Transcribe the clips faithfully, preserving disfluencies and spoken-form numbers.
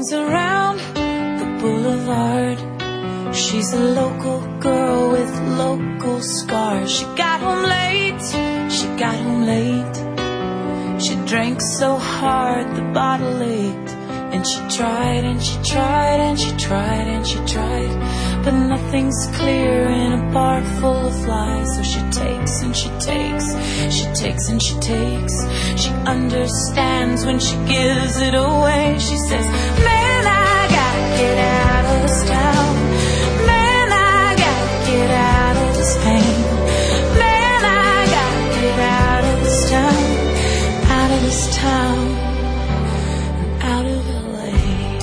hangs around the boulevard. She's a local girl with local scars. She got home late, she got home late. She drank so hard the bottle ached. And she tried and she tried and she tried and she tried, but nothing's clear in a bar full of flies. So she takes and she takes, she takes and she takes. She understands when she gives it away. She says, man, I gotta get out of this town. Man, I gotta get out of this pain. Man, I gotta get out of this town. Out of this town. Out of L A.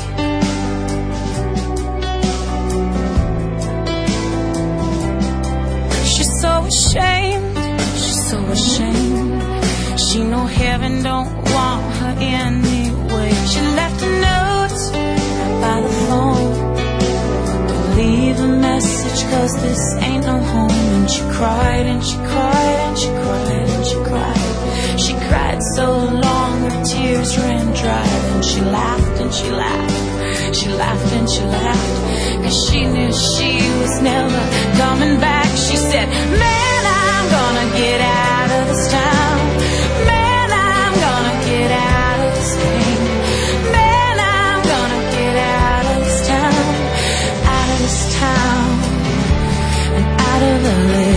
She's so ashamed, she's so ashamed. She know heaven don't want her anyway. She left a note by the phone. Don't leave a message, cause this ain't no home. And she cried and she cried and she cried and she cried. She cried so long her tears ran dry. Then she laughed and she laughed. She laughed and she laughed, cause she knew she was never coming back. She said, man, I'm gonna get out of this town. Man, I'm gonna get out of this pain. Man, I'm gonna get out of this town. Out of this town. And out of L A.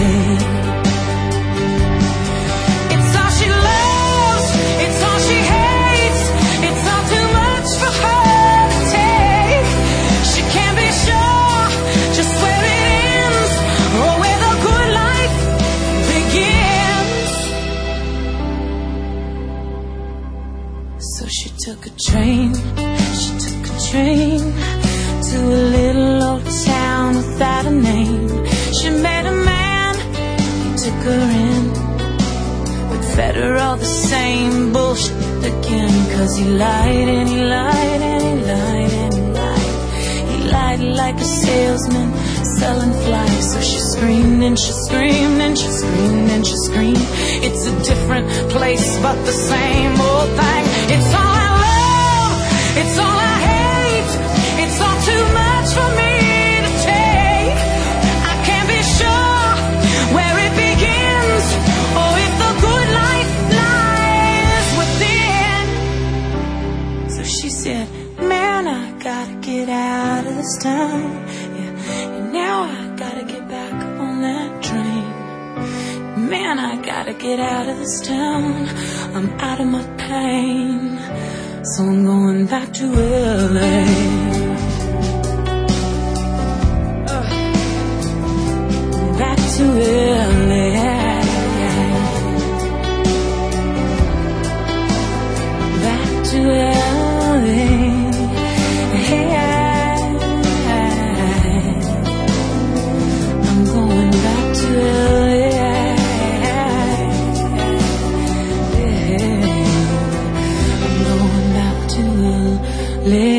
So she took a train, she took a train to a little old town without a name. She met a man, he took her in, but fed her all the same bullshit again. Cause he lied and he lied and he lied and he lied. He lied like a salesman selling flies. So she screamed and she screamed and she screamed and she screamed. It's a different place but the same old thing. It's all I love, it's all I hate. It's all too much for me to take. I can't be sure where it begins, or if the good life lies within. So she said, man, I gotta get out of this town. Yeah, and now I gotta get back on that train. Man, I gotta get out of this town. I'm out of my pain, so I'm going back to L A. uh, Back to L A. Back to L A. I'm going back to L A. Live